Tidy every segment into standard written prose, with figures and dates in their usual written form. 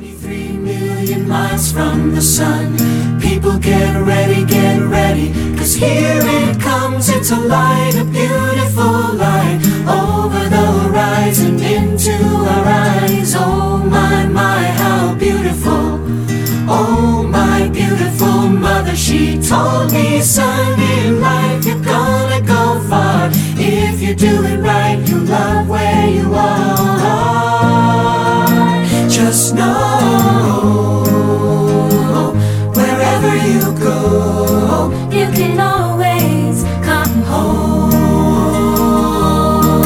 23 million miles from the sun. People get ready, 'cause here it comes. It's a light, a beautiful light, over the horizon into our eyes. Oh my, how beautiful. Oh my beautiful mother, she told me, son, in life you're gonna go far. If you do it right, you love where you are. Just know, wherever you go, you can always come home.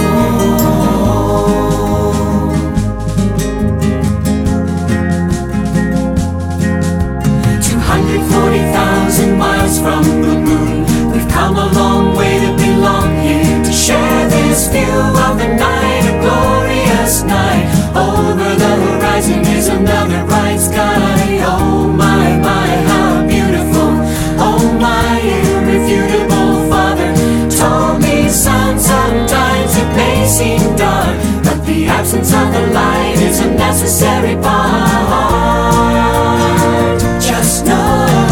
240,000 miles from the moon, we've come a long way to belong here, to share this view of the night, a glorious night. Over the horizon is another bright sky. Oh my, how beautiful. Oh my irrefutable father told me, son, sometimes it may seem dark, but the absence of the light is a necessary part. Just know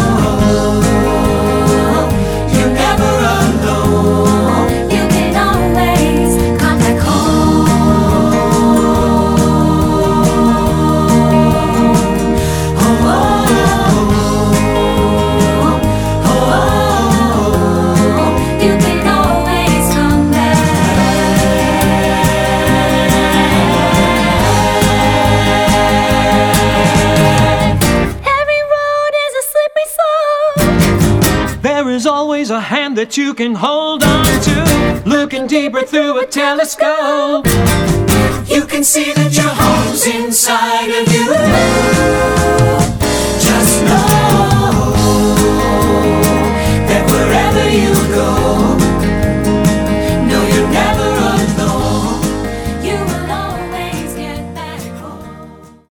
you're never alone. You can always come back There's always a hand that you can hold on to, looking deeper through a telescope. You can see that your home's inside of you.